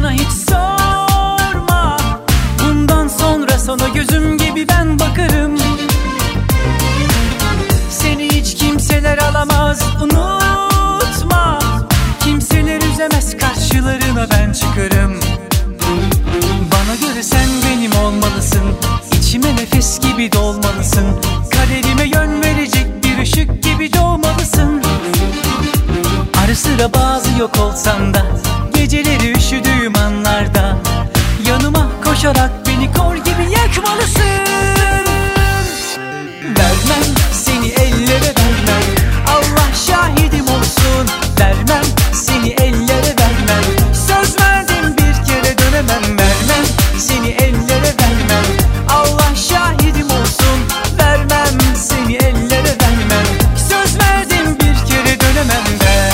bana hiç sorma. Bundan sonra sana gözüm gibi ben bakarım. Seni hiç kimseler alamaz, unutma. Kimseler üzemez, karşılarına ben çıkarım. Bana göre sen benim olmalısın, İçime nefes gibi dolmalısın. Kaderime yön verecek bir ışık gibi doğmalısın. Ara sıra bazı yok olsam da, geceleri üşüdüğüm anlarda yanıma koşarak beni kor gibi yakmalısın. Vermem seni ellere, vermem, Allah şahidim olsun. Vermem seni ellere, vermem, söz verdim bir kere dönemem. Vermem seni ellere, vermem, Allah şahidim olsun. Vermem seni ellere, vermem, söz verdim bir kere dönemem ben.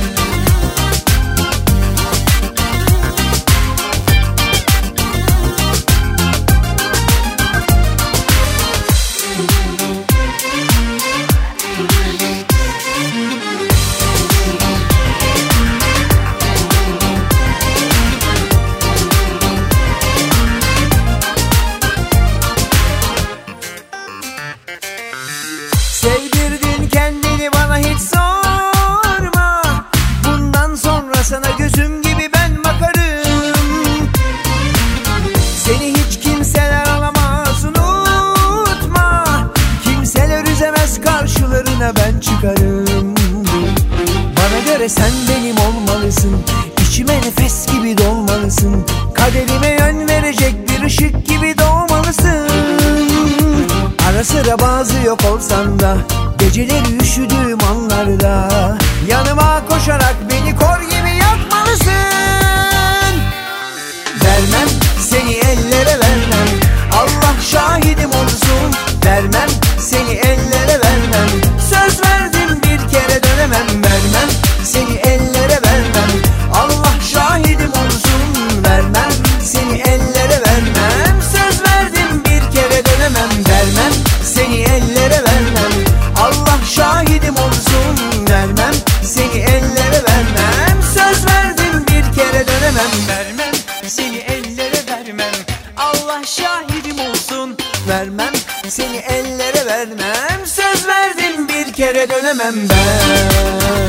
Sevdirdin kendini bana hiç sorma. Bundan sonra sana gözüm gibi ben bakarım. Seni hiç kimseler alamaz, unutma. Kimseler üzemez, karşılarına ben çıkarım. Bana göre sen benim olmalısın, İçime nefes gibi dolmalısın. Kaderime yön verecek bir ışık gibi doğmalısın. Ara sıra bazı yok olsan da, geceleri üşüdüğüm anlarda yanıma koşarak beni kor gibi yakmalısın. Vermem seni ellere, vermem, Allah şahidim olsun. Vermem seni ellere, vermem, söz verdim bir kere dönemem. Vermem seni ellere, vermem, Allah şahidim olsun. Vermem seni ellere, vermem, söz verdim bir kere dönemem. Vermem seni ellere, vermem, Allah şahidim olsun. Vermem seni ellere, vermem, söz verdim bir kere dönemem. Vermem seni ellere, vermem, Allah şahidim olsun. Vermem seni ellere, vermem, söz verdim bir kere dönemem ben.